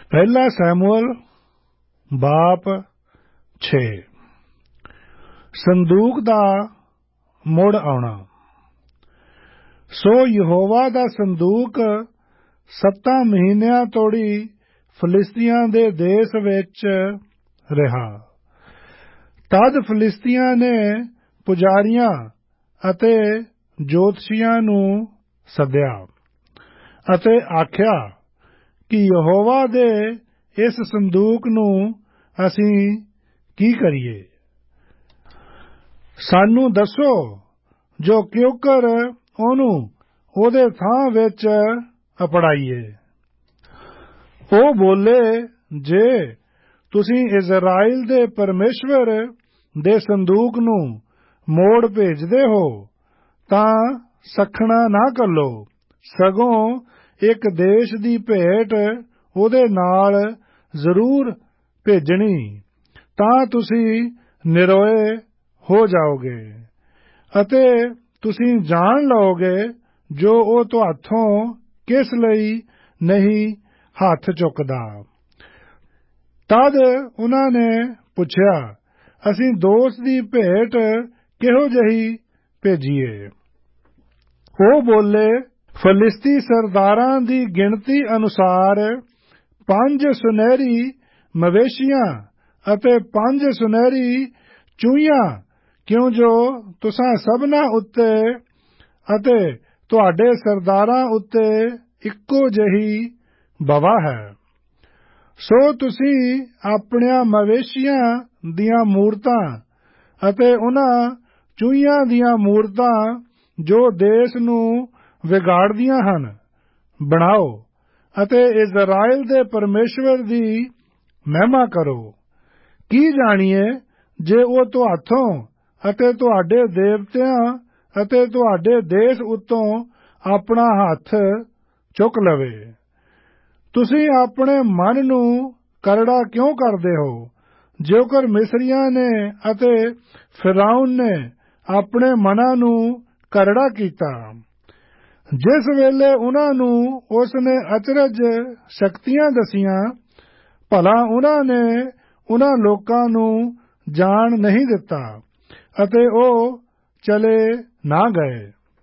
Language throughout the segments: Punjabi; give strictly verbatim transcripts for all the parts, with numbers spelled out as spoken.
ਪਹਿਲਾ ਸੈਮੂਅਲ ਬਾਪ ਛੇ। ਸੰਦੂਕ ਦਾ ਮੁੜ ਆਉਣਾ। ਸੋ ਯਹੋਵਾ ਦਾ ਸੰਦੂਕ ਸੱਤਾਂ ਮਹੀਨਿਆਂ ਤੋੜੀ ਫਲਿਸਤੀਆਂ ਦੇ ਦੇਸ਼ ਵਿੱਚ ਰਿਹਾ। ਤਦ ਫਲਿਸਤੀਆਂ ਨੇ ਪੁਜਾਰੀਆਂ ਅਤੇ ਜੋਤਸ਼ੀਆਂ ਨੂੰ ਸੱਦਿਆ ਅਤੇ ਆਖਿਆ ਕਿ ਯਹੋਵਾ ਦੇ ਇਸ ਸੰਦੂਕ ਨੂੰ ਅਸੀਂ ਕੀ ਕਰੀਏ? ਸਾਨੂੰ ਦੱਸੋ ਜੋ ਕਿਉਂਕਰ ਉਹਨੂੰ ਉਹਦੇ ਥਾਂ ਵਿੱਚ ਅਪੜਾਈਏ। ਉਹ ਬੋਲੇ, ਜੇ ਤੁਸੀਂ ਇਜ਼ਰਾਈਲ ਦੇ ਪਰਮੇਸ਼ਵਰ ਦੇ ਸੰਦੂਕ ਨੂੰ ਮੋੜ ਭੇਜਦੇ ਹੋ ਤਾਂ ਸੱਖਣਾ ਨਾ ਘੱਲੋ, ਸਗੋਂ ਇੱਕ ਦੇਸ਼ ਦੀ ਭੇਟ ਉਹਦੇ ਨਾਲ ਜ਼ਰੂਰ ਭੇਜਣੀ, ਤਾਂ ਤੁਸੀਂ ਨਿਰੋਏ ਹੋ ਜਾਓਗੇ ਅਤੇ ਤੁਸੀਂ ਜਾਣ ਲਓਗੇ ਜੋ ਉਹ ਤੁਹਾਥੋਂ ਕਿਸ ਲਈ ਨਹੀਂ ਹੱਥ ਚੁੱਕਦਾ। ਤਦ ਉਹਨਾਂ ਨੇ ਪੁੱਛਿਆ, ਅਸੀਂ ਦੋਸਤ ਦੀ ਭੇਟ ਕਿਹੋ ਜਿਹੀ ਭੇਜੀਏ? ਉਹ ਬੋਲੇ, ਫਲਿਸਤੀ ਸਰਦਾਰਾਂ ਦੀ ਗਿਣਤੀ ਅਨੁਸਾਰ ਪੰਜ ਸੁਨਹਿਰੀ ਮਵੇਸ਼ੀਆਂ ਅਤੇ ਪੰਜ ਸੁਨਹਿਰੀ ਚੂਹੀਆਂ, ਕਿਉਂ ਜੋ ਤੁਸਾਂ ਸਭਨਾਂ ਉੱਤੇ ਅਤੇ ਤੁਹਾਡੇ ਸਰਦਾਰਾਂ ਉੱਤੇ ਇੱਕੋ ਜਿਹੀ ਬਵਾ ਹੈ। ਸੋ ਤੁਸੀਂ ਆਪਣੀਆਂ ਮਵੇਸ਼ੀਆਂ ਦੀਆਂ ਮੂਰਤਾਂ ਅਤੇ ਉਹਨਾਂ ਚੂਹੀਆਂ ਦੀਆਂ ਮੂਰਤਾਂ ਜੋ ਦੇਸ਼ ਨੂੰ ਵਿਗਾੜਦੀਆਂ ਹਨ ਬਣਾਓ ਅਤੇ ਇਜ਼ਰਾਈਲ ਦੇ ਪਰਮੇਸ਼ਵਰ ਦੀ ਮਹਿਮਾ ਕਰੋ। ਕੀ ਜਾਣੀਏ ਜੇ ਉਹ ਤੁਹਾਥੋਂ ਅਤੇ ਤੁਹਾਡੇ ਦੇਵਤਿਆਂ ਅਤੇ ਤੁਹਾਡੇ ਦੇਸ਼ ਉੱਤੋਂ ਆਪਣਾ ਹੱਥ ਚੁੱਕ ਲਵੇ। ਤੁਸੀਂ ਆਪਣੇ ਮਨ ਨੂੰ ਕਰੜਾ ਕਿਉਂ ਕਰਦੇ ਹੋ, ਜੇਕਰ ਮਿਸਰੀਆਂ ਨੇ ਅਤੇ ਫਿਰੌਨ ਨੇ ਆਪਣੇ ਮਨਾਂ ਨੂੰ ਕਰੜਾ ਕੀਤਾ। ਜਿਸ ਵੇਲੇ ਉਹਨਾਂ ਨੂੰ ਉਸ ਨੇ ਅਚਰਜ ਸ਼ਕਤੀਆਂ ਦਸੀਆਂ, ਭਲਾ ਉਹਨਾਂ ਨੇ ਉਹਨਾਂ ਲੋਕਾਂ ਨੂੰ ਜਾਣ ਨਹੀਂ ਦਿੱਤਾ ਅਤੇ ਉਹ ਚਲੇ ਨਾ ਗਏ।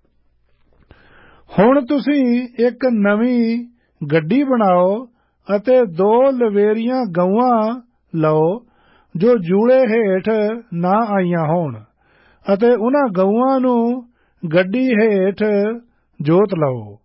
ਹੁਣ ਤੁਸੀਂ ਇੱਕ ਨਵੀਂ ਗੱਡੀ ਬਣਾਓ ਅਤੇ ਦੋ ਲਵੇਰੀਆਂ ਗਊਆਂ ਲਓ ਜੋ ਜੂਲੇ ਹੇਠ ਨਾ ਆਈਆਂ ਹੋਣ, ਅਤੇ ਉਹਨਾਂ ਗਊਆਂ ਨੂੰ ਗੱਡੀ ਹੇਠ ਜੋਤ ਲਓ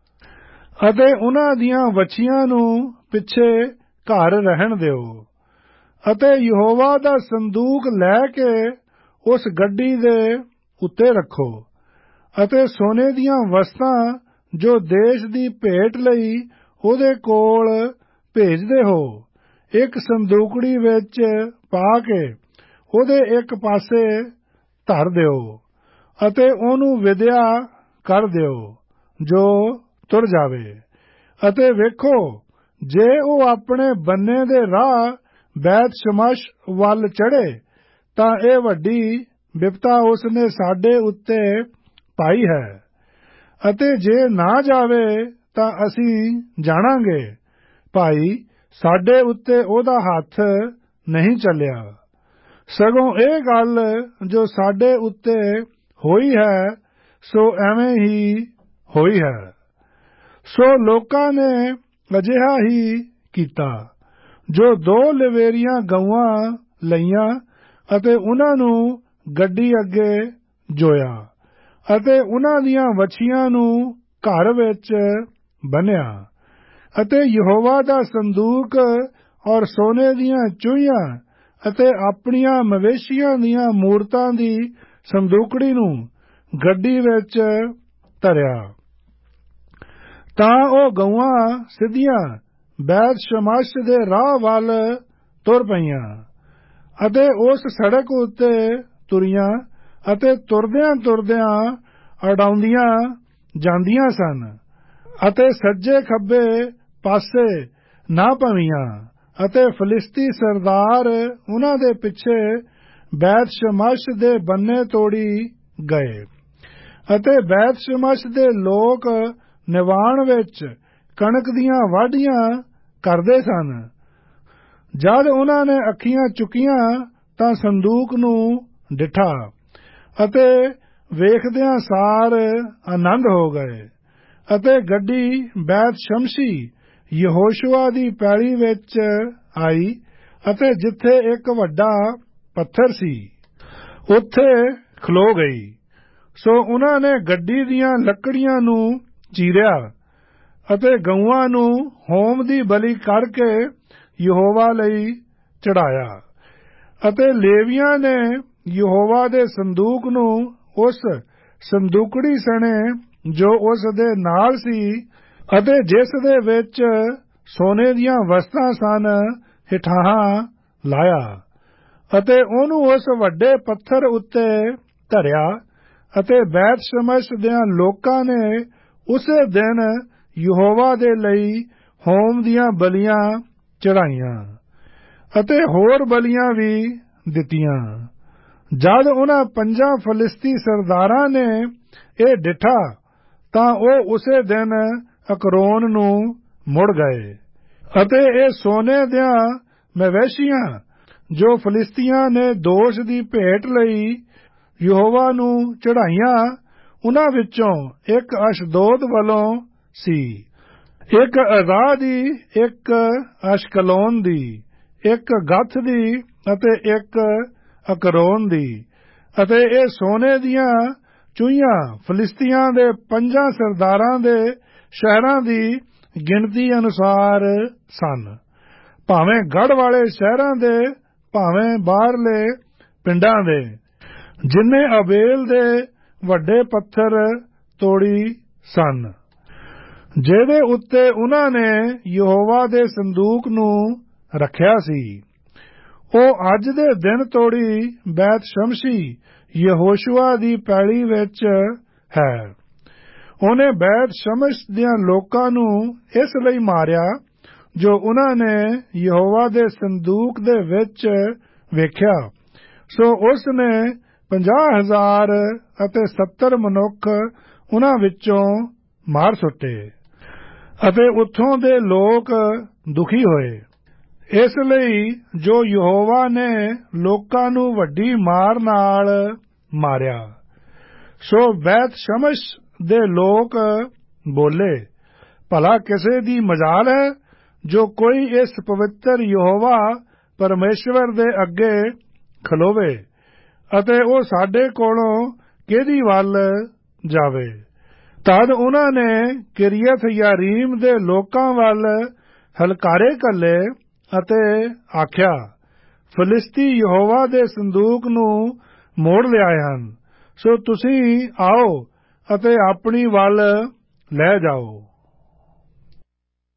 ਅਤੇ ਉਹਨਾਂ ਦੀਆਂ ਵੱਛੀਆਂ ਨੂੰ ਪਿੱਛੇ ਘਰ ਰਹਿਣ ਦਿਓ ਅਤੇ ਯਹੋਵਾ ਦਾ ਸੰਦੂਕ ਲੈ ਕੇ ਉਸ ਗੱਡੀ ਦੇ ਉੱਤੇ ਰੱਖੋ ਅਤੇ ਸੋਨੇ ਦੀਆਂ ਵਸਤਾਂ ਜੋ ਦੇਸ਼ ਦੀ ਭੇਟ ਲਈ ਉਹਦੇ ਕੋਲ ਭੇਜਦੇ ਹੋ, ਇੱਕ ਸੰਦੂਕੜੀ ਵਿੱਚ ਪਾ ਕੇ ਉਹਦੇ ਇੱਕ ਪਾਸੇ ਧਰ ਦਿਓ ਅਤੇ ਉਹਨੂੰ ਵਿਦਿਆ ਕਰ ਦਿਓ ਜੋ ਤੁਰ ਜਾਵੇ। ਅਤੇ ਵੇਖੋ, ਜੇ ਉਹ ਆਪਣੇ ਬੰਨੇ ਦੇ ਰਾਹ ਬੈਤ ਸ਼ਮਸ਼ ਵੱਲ ਚੜ੍ਹੇ ਤਾਂ ਇਹ ਵੱਡੀ ਬਿਪਤਾ ਉਸ ਨੇ ਸਾਡੇ ਉੱਤੇ ਪਾਈ ਹੈ, ਅਤੇ ਜੇ ਨਾ ਜਾਵੇ ਤਾਂ ਅਸੀਂ ਜਾਣਾਂਗੇ ਭਾਈ ਸਾਡੇ ਉੱਤੇ ਉਹਦਾ ਹੱਥ ਨਹੀਂ ਚੱਲਿਆ। ਸਗੋਂ ਇਹ ਗੱਲ ਜੋ ਸਾਡੇ ਉੱਤੇ ਹੋਈ ਹੈ ਸੋ ਐਵੇਂ ਹੀ ਹੋਈ ਹੈ। ਸੋ ਲੋਕਾਂ ਨੇ ਅਜਿਹਾ ਹੀ ਕੀਤਾ, ਜੋ ਦੋ ਲਵੇਰੀਆਂ ਗਊਆਂ ਲਈਆਂ ਅਤੇ ਉਹਨਾਂ ਨੂੰ ਗੱਡੀ ਅੱਗੇ ਜੋਇਆ ਅਤੇ ਉਹਨਾਂ ਦੀਆਂ ਵੱਛੀਆਂ ਨੂੰ ਘਰ ਵਿੱਚ ਬੰਨ੍ਹਿਆ ਅਤੇ ਯਹੋਵਾ ਦਾ ਸੰਦੂਕ ਔਰ ਸੋਨੇ ਦੀਆਂ ਚੂਹੀਆਂ ਅਤੇ ਆਪਣੀਆਂ ਮਵੇਸ਼ੀਆਂ ਦੀਆਂ ਮੂਰਤਾਂ ਦੀ ਸੰਦੂਕੜੀ ਨੂੰ ਗੱਡੀ ਵਿੱਚ ਧਰਿਆ। ਤਾਂ ਉਹ ਗਊਆਂ ਸਿੱਧੀਆਂ ਬੈਤ ਸ਼ਮਸ਼ ਦੇ ਰਾਹ ਵੱਲ ਤੁਰ ਪਈਆਂ ਅਤੇ ਉਸ ਸੜਕ ਉੱਤੇ ਤੁਰੀਆਂ ਅਤੇ ਤੁਰਦਿਆਂ ਤੁਰਦਿਆਂ ਅਡਾਉਂਦੀਆਂ ਜਾਂਦੀਆਂ ਸਨ ਅਤੇ ਸੱਜੇ ਖੱਬੇ ਪਾਸੇ ਨਾ ਭੰਵੀਆਂ ਅਤੇ ਫਲਿਸਤੀ ਸਰਦਾਰ ਉਹਨਾਂ ਦੇ ਪਿੱਛੇ ਬੈਤ ਸ਼ਮਸ਼ ਦੇ ਬੰਨੇ ਤੋੜੀ ਗਏ ਅਤੇ ਬੈਤ ਸ਼ਮਸ਼ ਦੇ ਲੋਕ ਨਿਵਾਣ ਵਿੱਚ ਕਣਕ ਦੀਆਂ ਵਾਢੀਆਂ ਕਰਦੇ ਸਨ। ਜਦ ਉਹਨਾਂ ਨੇ ਅੱਖੀਆਂ ਚੁੱਕੀਆਂ ਤਾਂ ਸੰਦੂਕ ਨੂੰ ਡਿੱਠਾ ਅਤੇ ਵੇਖਦਿਆਂ ਸਾਰ ਆਨੰਦ ਹੋ ਗਏ ਅਤੇ ਗੱਡੀ ਬੈਤ ਸ਼ਮਸ਼ੀ ਯਹੋਸ਼ੂਆ ਦੀ ਪੈਲੀ ਵਿੱਚ ਆਈ ਅਤੇ ਜਿੱਥੇ ਇੱਕ ਵੱਡਾ ਪੱਥਰ ਸੀ ਉੱਥੇ ਖਲੋ ਗਈ। ਸੋ ਉਹਨਾਂ ਨੇ ਗੱਡੀ ਦੀਆਂ ਲੱਕੜੀਆਂ ਨੂੰ ਚੀਰਿਆ ਅਤੇ ਗਊਆਂ ਨੂੰ ਹੋਮ ਦੀ ਬਲੀ ਕਰਕੇ ਯਹੋਵਾ ਲਈ ਚੜਾਇਆ ਅਤੇ ਲੇਵੀਆਂ ਨੇ ਯਹੋਵਾ ਦੇ ਸੰਦੂਕ ਨੂੰ ਉਸ ਸੰਦੂਕੜੀ ਸਣੇ ਜੋ ਉਸ ਦੇ ਨਾਲ ਸੀ ਅਤੇ ਜਿਸ ਦੇ ਵਿੱਚ ਸੋਨੇ ਦੀਆਂ ਵਸਤਾਂ ਸਨ ਹਿਠਾਹਾਂ ਲਾਇਆ ਅਤੇ ਉਹਨੂੰ ਉਸ ਵੱਡੇ ਪੱਥਰ ਉੱਤੇ ਧਰਿਆ ਅਤੇ ਬੈਤ ਸ਼ਮਸ਼ ਦਿਆਂ ਲੋਕਾਂ ਨੇ ਉਸੇ ਦਿਨ ਯਹੋਵਾ ਦੇ ਲਈ ਹੋਮ ਦੀਆਂ ਬਲੀਆਂ ਚੜਾਈਆਂ ਅਤੇ ਹੋਰ ਬਲੀਆਂ ਵੀ ਦਿੱਤੀਆਂ। ਜਦ ਉਹਨਾਂ ਪੰਜਾਂ ਫਲਿਸਤੀ ਸਰਦਾਰਾਂ ਨੇ ਇਹ ਡਿੱਠਾ ਤਾਂ ਉਹ ਉਸੇ ਦਿਨ ਅਕਰੋਨ ਨੂੰ ਮੁੜ ਗਏ ਅਤੇ ਇਹ ਸੋਨੇ ਦੀਆਂ ਮਵੇਸ਼ੀਆਂ ਜੋ ਫਲਿਸਤੀਆਂ ਨੇ ਦੋਸ਼ ਦੀ ਭੇਟ ਲਈ ਯਹੋਵਾ ਨੂੰ ਚੜਾਈਆਂ ਉਹਨਾਂ ਵਿੱਚੋਂ ਇੱਕ ਅਸ਼ਦੋਦ ਵੱਲੋਂ ਸੀ, ਇੱਕ ਅਜ਼ਾ ਦੀ, ਇੱਕ ਅਸ਼ਕਲੋਨ ਦੀ, ਇੱਕ ਗਥ ਦੀ ਅਤੇ ਇੱਕ ਅਕਰੋਨ ਦੀ ਅਤੇ ਇਹ ਸੋਨੇ ਦੀਆਂ ਚੂਹੀਆਂ ਫਲਿਸਤੀਆਂ ਦੇ ਪੰਜਾਂ ਸਰਦਾਰਾਂ ਦੇ ਸ਼ਹਿਰਾਂ ਦੀ ਗਿਣਤੀ ਅਨੁਸਾਰ ਸਨ, ਭਾਵੇਂ ਗੜ੍ਹ ਵਾਲੇ ਸ਼ਹਿਰਾਂ ਦੇ ਭਾਵੇਂ ਬਾਹਰਲੇ ਪਿੰਡਾਂ ਦੇ, ਜਿੰਨੇ ਅਬੇਲ ਦੇ ਵੱਡੇ ਪੱਥਰ ਤੋੜੀ ਸਨ ਜਿਹਦੇ ਉੱਤੇ ਉਹਨਾਂ ਨੇ ਯਹੋਵਾ ਦੇ ਸੰਦੂਕ ਨੂੰ ਰੱਖਿਆ ਸੀ। ਉਹ ਅੱਜ ਦੇ ਦਿਨ ਤੋੜੀ ਬੈਤ ਸ਼ਮਸ਼ੀ ਯਹੋਸ਼ੂਆ ਦੀ ਪੈਲੀ ਵਿੱਚ ਹੈ। ਉਹਨੇ ਬੈਤ ਸ਼ਮਸ਼ ਦਿਆਂ ਲੋਕਾਂ ਨੂੰ ਇਸ ਲਈ ਮਾਰਿਆ ਜੋ ਉਹਨਾਂ ਨੇ ਯਹੋਵਾ ਦੇ ਸੰਦੂਕ ਦੇ ਵਿੱਚ ਵੇਖਿਆ। ਸੋ ਉਸ ਨੇ ਪੰਜਾਹ ਹਜ਼ਾਰ ਅਤੇ ਸੱਤਰ ਮਨੁੱਖ ਉਹਨਾਂ ਵਿੱਚੋਂ ਮਾਰ ਸੁੱਟੇ ਅਤੇ ਉੱਥੋਂ ਦੇ ਲੋਕ ਦੁਖੀ ਹੋਏ। ਇਸ ਲਈ ਜੋ ਯਹੋਵਾ ਨੇ ਲੋਕਾਂ ਨੂੰ ਵੱਡੀ ਮਾਰ ਨਾਲ ਮਾਰਿਆ। ਸੋ ਬੈਤ ਸ਼ਮਸ਼ ਦੇ ਲੋਕ ਬੋਲੇ, ਭਲਾ ਕਿਸੇ ਦੀ ਮਜਾਲ ਹੈ ਜੋ ਕੋਈ ਇਸ ਪਵਿੱਤਰ ਯਹੋਵਾ ਪਰਮੇਸ਼ਵਰ ਦੇ ਅੱਗੇ ਖਲੋਵੇ ਅਤੇ ਉਹ ਸਾਡੇ ਕੋਲੋਂ ਕਿਹਦੀ ਵੱਲ ਜਾਵੇ। ਤਦ ਉਹਨਾਂ ਨੇ ਕਿਰਿਅਥ ਯਾਰੀਮ ਦੇ ਲੋਕਾਂ ਵੱਲ ਹਲਕਾਰੇ ਘੱਲੇ ਅਤੇ ਆਖਿਆ, ਫਲਿਸਤੀ ਯਹੋਵਾ ਦੇ ਸੰਦੂਕ ਨੂੰ ਮੋੜ ਲਿਆਏ ਹਨ, ਸੋ ਤੁਸੀਂ ਆਓ ਅਤੇ ਆਪਣੀ ਵੱਲ ਲੈ ਜਾਓ।